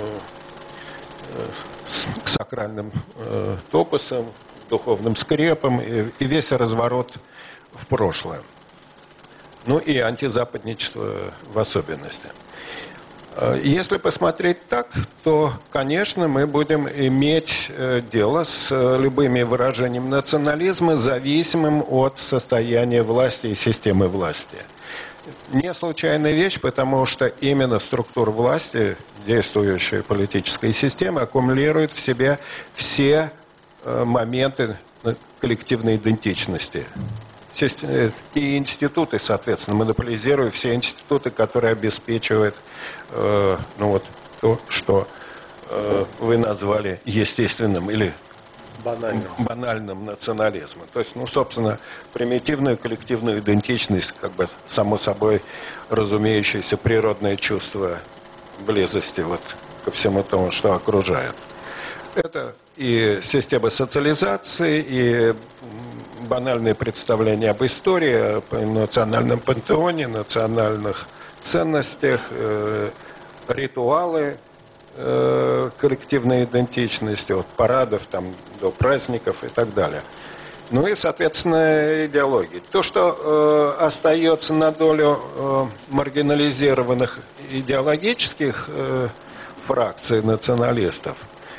к сакральным топосам, духовным скрепам, и весь разворот в прошлое. Ну и антизападничество в особенности. Если посмотреть так, то, конечно, мы будем иметь дело с любыми выражениями национализма, зависимым от состояния власти и системы власти. не случайная вещь, потому что именно структура власти, действующая политическая система, аккумулирует в себе все моменты коллективной идентичности. И институты, соответственно, монополизируют все институты, которые обеспечивают то, что вы назвали естественным или банальным национализмом. То есть, собственно, примитивную коллективную идентичность, как бы само собой разумеющееся природное чувство близости ко всему тому, что окружает. Это и система социализации, и банальные представления об истории, о национальном пантеоне, национальных ценностях, ритуалы коллективной идентичности, от парадов до праздников и так далее. Ну и, соответственно, идеологии. То, что остается на долю маргинализированных идеологических фракций националистов,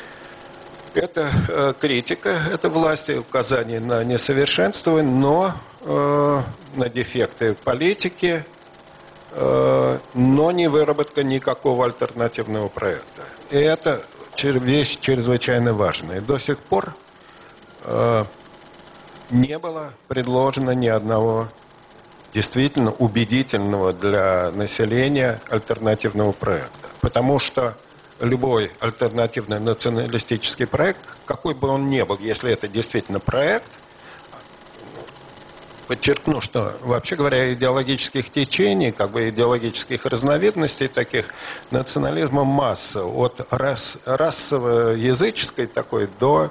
это критика этой власти, указание на несовершенство, но на дефекты политики, но не выработка никакого альтернативного проекта. И это вещь чрезвычайно важная. До сих пор не было предложено ни одного действительно убедительного для населения альтернативного проекта. Потому что любой альтернативный националистический проект, какой бы он ни был, если это действительно проект, подчеркну, что, вообще говоря, идеологических течений, идеологических разновидностей таких, национализма масса, от расово-языческой такой до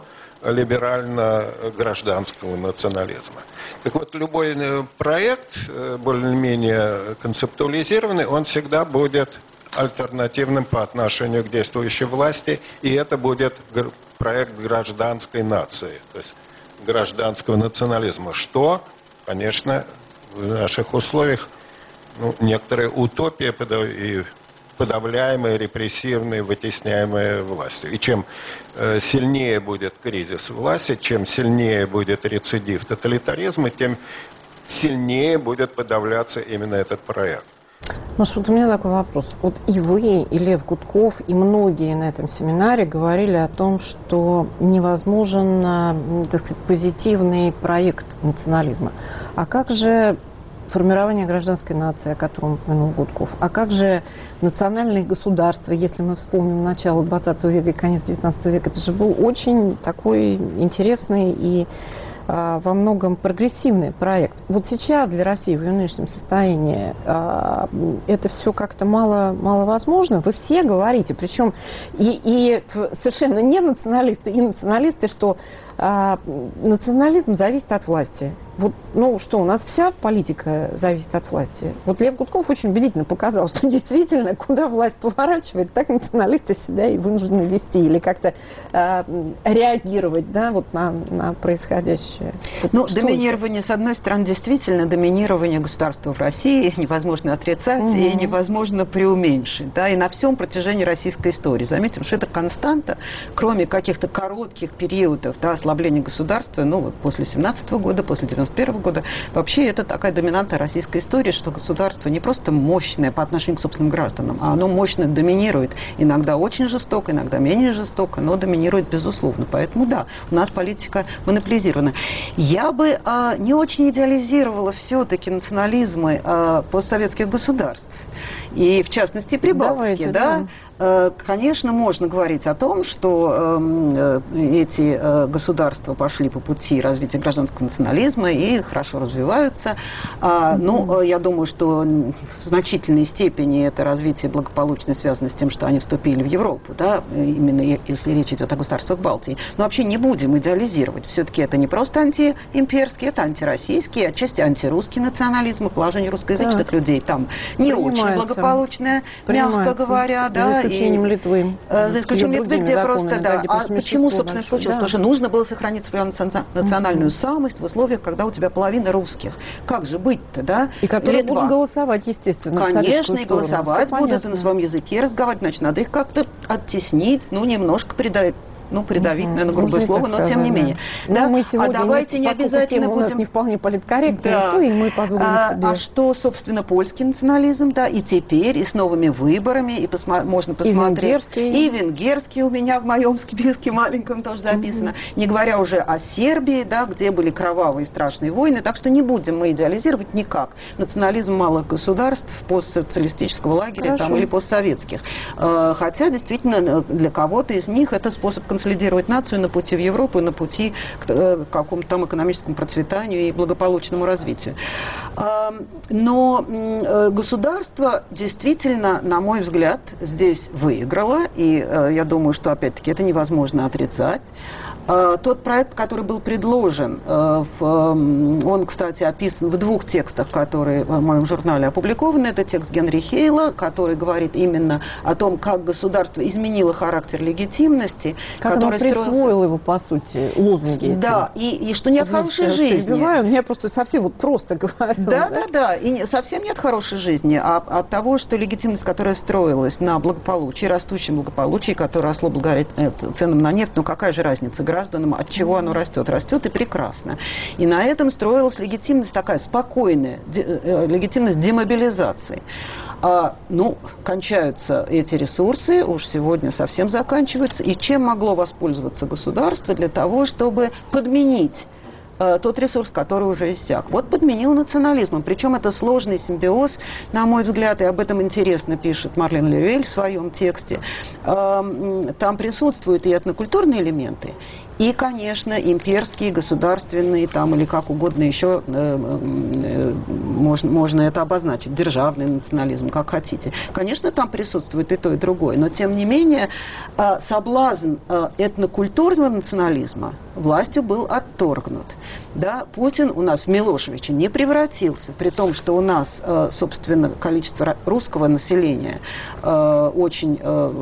либерально-гражданского национализма. Так вот, любой проект, более-менее концептуализированный, он всегда будет альтернативным по отношению к действующей власти, и это будет проект гражданской нации, то есть гражданского национализма, что, конечно, в наших условиях некоторая утопия и подавляемая, репрессивная, вытесняемая властью. И чем сильнее будет кризис власти, чем сильнее будет рецидив тоталитаризма, тем сильнее будет подавляться именно этот проект. Маш, вот у меня такой вопрос. Вот и вы, и Лев Гудков, и многие на этом семинаре говорили о том, что невозможен, так сказать, позитивный проект национализма. А как же формирование гражданской нации, о котором упомянул Гудков? А как же национальные государства, если мы вспомним начало 20 века и конец 19 века? Это же был очень такой интересный и во многом прогрессивный проект. Вот сейчас для России в ее нынешнем состоянии это все как-то мало возможно. Вы все говорите, причем и совершенно не националисты, и националисты, что национализм зависит от власти. Вот, что, у нас вся политика зависит от власти. Вот Лев Гудков очень убедительно показал, что действительно, куда власть поворачивает, так националисты себя и вынуждены вести или как-то реагировать, на происходящее. Доминирование, с одной стороны, действительно, доминирование государства в России невозможно отрицать и невозможно преуменьшить. И на всем протяжении российской истории. Заметим, что это константа, кроме каких-то коротких периодов ослабления государства, после 17 года, после 91 года, вообще это такая доминанта российской истории, что государство не просто мощное по отношению к собственным гражданам, а оно мощно доминирует. Иногда очень жестоко, иногда менее жестоко, но доминирует безусловно. Поэтому да, у нас политика монополизирована. Я бы не очень идеализировала все-таки национализмы постсоветских государств. И в частности прибалтики, конечно, можно говорить о том, что эти государства пошли по пути развития гражданского национализма и хорошо развиваются. Но я думаю, что в значительной степени это развитие благополучно связано с тем, что они вступили в Европу, именно если речь идет о государствах Балтии. Но вообще не будем идеализировать. Все-таки это не просто антиимперский, это антироссийский, отчасти антирусский национализм, и положение русскоязычных людей там не очень благополучное, мягко говоря. За исключением Литвы. За исключением Литвы, где просто, А почему, собственно, случилось? Потому что нужно было сохранить свою национальную самость в условиях, когда у тебя половина русских. Как же быть-то, И которые будут голосовать, естественно. Конечно, и голосовать будут, и на своем языке разговаривать. Значит, надо их как-то оттеснить, немножко ну, придавить, наверное, грубое слово, но тем не менее. Да? Мы сегодня, давайте не обязательно будем... не вполне политкорректно, то и мы позволим себе. А что, собственно, польский национализм, да, и теперь, и с новыми выборами, и можно посмотреть. И венгерский у меня в моем списке маленьком тоже записано. Не говоря уже о Сербии, да, где были кровавые страшные войны, так что не будем мы идеализировать никак национализм малых государств постсоциалистического лагеря там, или постсоветских. Хотя, действительно, для кого-то из них это способ консолидировать нацию на пути в Европу и на пути к какому-то там экономическому процветанию и благополучному развитию. Но государство действительно, на мой взгляд, здесь выиграло, и я думаю, что, опять-таки, это невозможно отрицать. Тот проект, который был предложен, он, кстати, описан в двух текстах, которые в моем журнале опубликованы. Это текст Генри Хейла, который говорит именно о том, как государство изменило характер легитимности. Как оно присвоило его, по сути, лозунги. Да, и что нет хорошей жизни. Я просто совсем вот просто говорю. Да, и совсем нет хорошей жизни, а от того, что легитимность, которая строилась на благополучии, растущем благополучии, которое росло благодаря ценам на нефть, ну какая же разница гражданам, от чего оно растет? Растет и прекрасно. И на этом строилась легитимность такая спокойная, легитимность демобилизации. Кончаются эти ресурсы, уж сегодня совсем заканчиваются. И чем могло воспользоваться государство для того, чтобы подменить тот ресурс, который уже иссяк? Вот подменил национализмом. Причем это сложный симбиоз, на мой взгляд, и об этом интересно пишет Марлен Левель в своем тексте. Там присутствуют и этнокультурные элементы, и, конечно, имперские, государственные, там, или как угодно еще можно это обозначить, державный национализм, как хотите. Конечно, там присутствует и то, и другое, но, тем не менее, соблазн этнокультурного национализма властью был отторгнут. Да, Путин у нас в Милошевича не превратился, при том, что у нас, собственно, количество русского населения очень,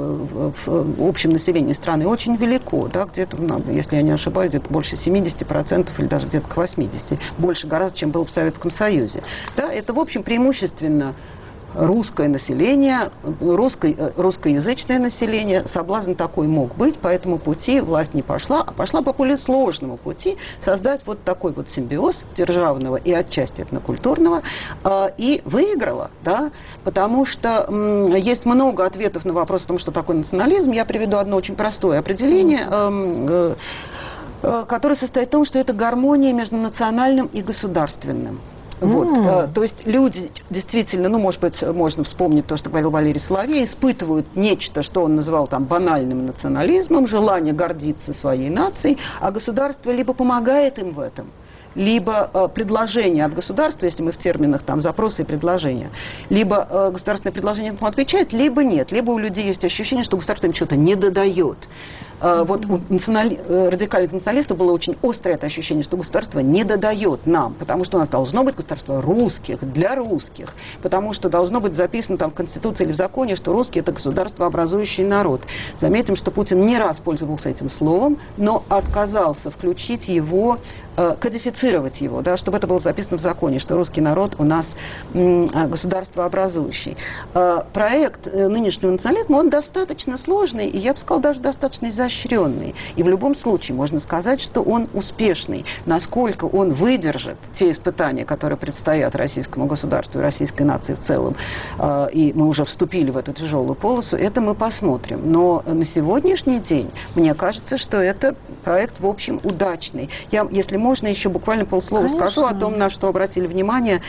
в общем населении страны очень велико, да, где-то, если я не ошибаюсь, где-то больше 70% или даже где-то к 80%, больше гораздо, чем было в Советском Союзе. Да, это, в общем, преимущественно русское население, русскоязычное население. Соблазн такой мог быть, по этому пути власть не пошла, а пошла по более сложному пути создать вот такой вот симбиоз державного и отчасти этнокультурного, и выиграла, да, потому что есть много ответов на вопрос о том, что такое национализм. Я приведу одно очень простое определение, которое состоит в том, что это гармония между национальным и государственным. Вот, то есть люди действительно, ну, может быть, можно вспомнить то, что говорил Валерий Соловей, испытывают нечто, что он называл там банальным национализмом, желание гордиться своей нацией, а государство либо помогает им в этом, либо предложение от государства, если мы в терминах там запросы и предложения, либо государственное предложение этому отвечает, либо нет, либо у людей есть ощущение, что государство им что-то не додает. Вот у радикальных националистов было очень острое это ощущение, что государство не додает нам, потому что у нас должно быть государство русских, для русских, потому что должно быть записано там в Конституции или в законе, что русские — это государствообразующий народ. Заметим, что Путин не раз пользовался этим словом, но отказался включить его, кодифицировать его, да, чтобы это было записано в законе, что русский народ у нас государствообразующий. Проект нынешнего национализма, он достаточно сложный, и я бы сказала, даже достаточно изощренный. И в любом случае можно сказать, что он успешный. Насколько он выдержит те испытания, которые предстоят российскому государству и российской нации в целом, и мы уже вступили в эту тяжелую полосу, это мы посмотрим. Но на сегодняшний день, мне кажется, что это проект, в общем, удачный. Я, если можно, еще буквально полслова скажу о том, на что обратили внимание.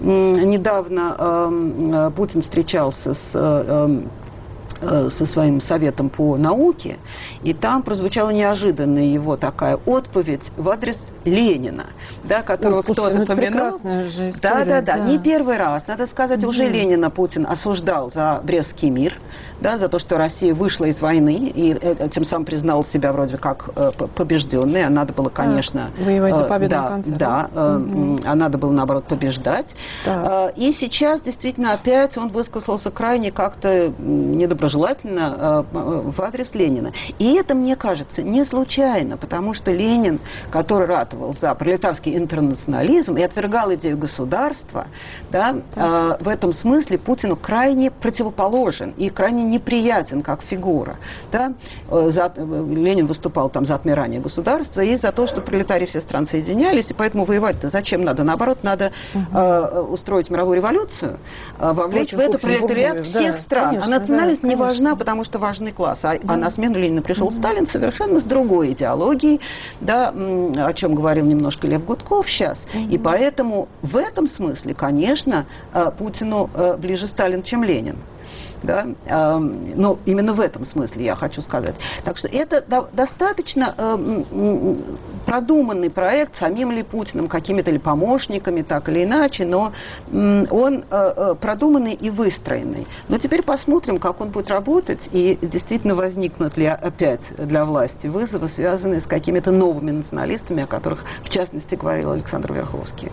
Недавно Путин встречался со своим советом по науке, и там прозвучала неожиданная его такая отповедь в адрес Ленина, да, которого кто-то помянул. Да, не первый раз. Надо сказать, уже Ленина Путин осуждал за Брестский мир, да, за то, что Россия вышла из войны и тем самым признала себя вроде как побежденной, а надо было, конечно... Воевать за победу в конце. Да, а надо было, наоборот, побеждать. И сейчас, действительно, опять он высказался крайне как-то недобросовестно, доброжелательно в адрес Ленина. И это, мне кажется, не случайно, потому что Ленин, который ратовал за пролетарский интернационализм и отвергал идею государства, да, в этом смысле Путину крайне противоположен и крайне неприятен как фигура. Да. Ленин выступал там за отмирание государства и за то, что пролетарии всех стран соединялись, и поэтому воевать-то зачем надо? Наоборот, надо устроить мировую революцию, вовлечь в это пролетариат всех стран. Конечно, национальность не важна, потому что важный класс. А на смену Ленина пришел Сталин совершенно с другой идеологией, да, о чем говорил немножко Лев Гудков сейчас. И поэтому в этом смысле, конечно, Путину ближе Сталин, чем Ленин. Да? Но именно в этом смысле я хочу сказать. Так что это достаточно продуманный проект самим ли Путиным, какими-то ли помощниками, так или иначе, но он продуманный и выстроенный. Но теперь посмотрим, как он будет работать, и действительно возникнут ли опять для власти вызовы, связанные с какими-то новыми националистами, о которых, в частности, говорил Александр Верховский.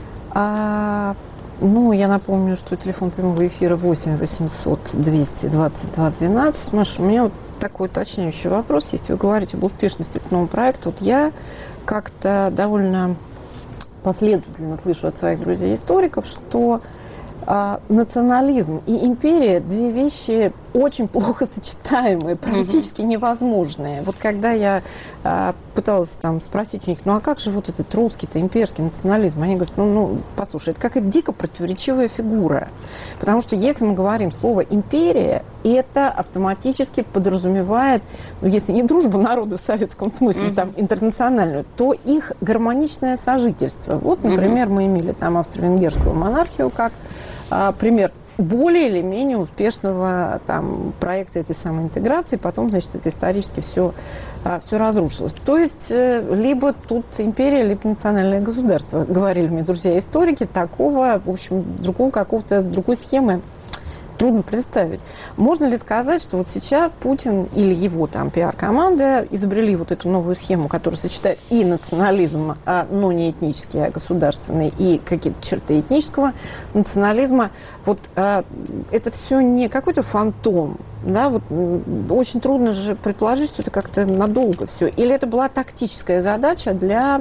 Ну, я напомню, что телефон прямого эфира 8 800 222 12. Маша, у меня вот такой уточняющий вопрос. Если вы говорите об успешности нового проекта, вот я как-то довольно последовательно слышу от своих друзей-историков, что национализм и империя – две вещи очень плохо сочетаемые, практически невозможные. Вот когда я пыталась там спросить у них, ну а как же вот этот русский-то имперский национализм? Они говорят, ну послушай, это какая-то дико противоречивая фигура. Потому что если мы говорим слово «империя», это автоматически подразумевает, ну если не дружбу народов в советском смысле, там интернациональную, то их гармоничное сожительство. Вот, например, мы имели там австро-венгерскую монархию как пример более или менее успешного там проекта этой самой интеграции, потом, значит, это исторически все разрушилось. То есть либо тут империя, либо национальное государство, говорили мне друзья-историки, такого, в общем, другой схемы трудно представить. Можно ли сказать, что вот сейчас Путин или его там пиар-команда изобрели вот эту новую схему, которая сочетает и национализм, но не этнический, а государственный, и какие-то черты этнического национализма? Вот это все не какой-то фантом, да, вот очень трудно же предположить, что это как-то надолго все. Или это была тактическая задача для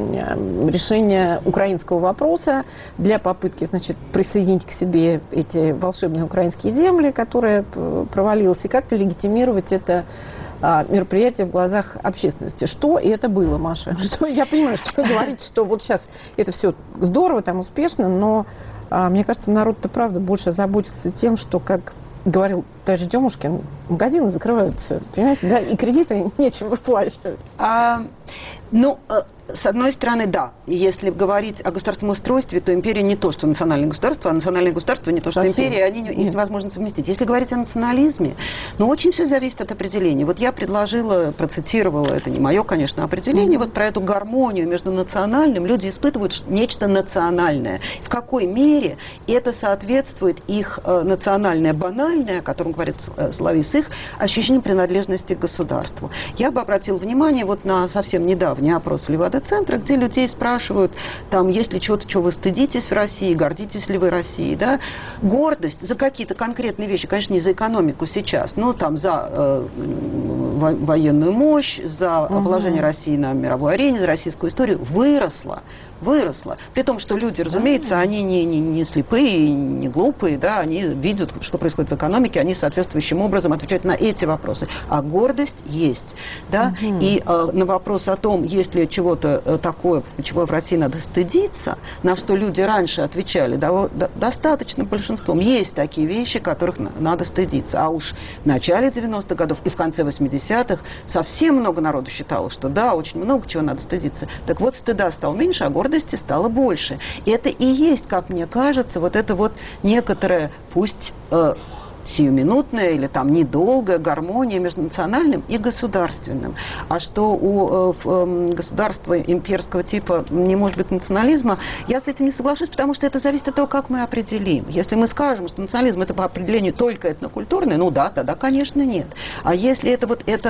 решения украинского вопроса, для попытки, значит, присоединить к себе эти волшебные украинские земли, которые провалились, и как-то легитимировать это мероприятие в глазах общественности. Что это было, Маша? Что, я понимаю, что вы говорите, что вот сейчас это все здорово, там успешно, но мне кажется, народ-то правда больше заботится тем, что, как говорил товарищ Демушкин, магазины закрываются, понимаете, да, и кредиты нечем выплачивать. С одной стороны, да. Если говорить о государственном устройстве, то империя не то, что национальное государство, а национальное государство не то, что империя, их невозможно совместить. Если говорить о национализме, очень все зависит от определения. Вот я процитировала, это не мое, конечно, определение, вот про эту гармонию между национальным. Люди испытывают нечто национальное. В какой мере это соответствует их национальное банальное, о котором говорит Славис, их ощущение принадлежности к государству. Я бы обратила внимание вот на совсем недавний опрос Левада-центра, где людей спрашивают, там, есть ли чего-то, чего вы стыдитесь в России, гордитесь ли вы Россией, да? Гордость за какие-то конкретные вещи, конечно, не за экономику сейчас, но там за военную мощь, за положение России на мировой арене, за российскую историю выросла. При том, что люди, разумеется, они не слепые, не глупые, да, они видят, что происходит в экономике, они соответствующим образом отвечают на эти вопросы. А гордость есть, да, и на вопрос о том, есть ли чего-то такое, чего в России надо стыдиться, на что люди раньше отвечали достаточным большинством. Есть такие вещи, которых надо стыдиться. А уж в начале 90-х годов и в конце 80-х совсем много народу считало, что да, очень много чего надо стыдиться. Так вот, стыда стало меньше, а гордости стало больше. И это и есть, как мне кажется, вот это вот некоторое, пусть сиюминутная или там недолгая гармония между национальным и государственным. А что у государства имперского типа не может быть национализма, я с этим не соглашусь, потому что это зависит от того, как мы определим. Если мы скажем, что национализм это по определению только этнокультурный, ну да, тогда, конечно, нет. А если это вот это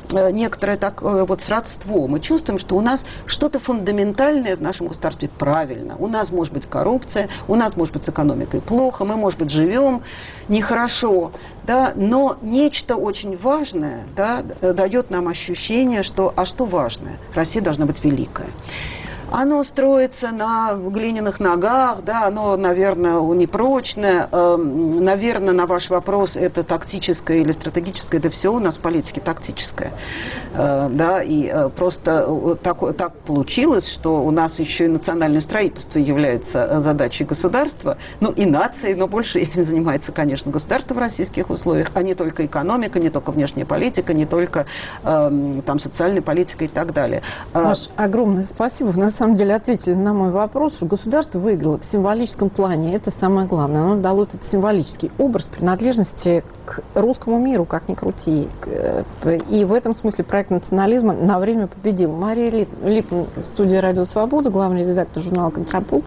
некоторое такое вот сродство. Мы чувствуем, что у нас что-то фундаментальное в нашем государстве правильно. У нас может быть коррупция, у нас может быть с экономикой плохо, мы, может быть, живем нехорошо, да, но нечто очень важное, да, дает нам ощущение, что, а что важное? Россия должна быть великая. Оно строится на глиняных ногах, да, оно, наверное, непрочное. Наверное, на ваш вопрос, это тактическое или стратегическое, это все у нас в политике тактическое. Да, и просто так получилось, что у нас еще и национальное строительство является задачей государства, ну и нации, но больше этим занимается, конечно, государство в российских условиях, а не только экономика, не только внешняя политика, не только там социальная политика и так далее. Маш, огромное спасибо. На самом деле ответили на мой вопрос, что государство выиграло в символическом плане. Это самое главное. Оно дало этот символический образ принадлежности к русскому миру, как ни крути. И в этом смысле проект национализма на время победил. Мария Липман, студия «Радио Свобода», главный редактор журнала «Контрапункт».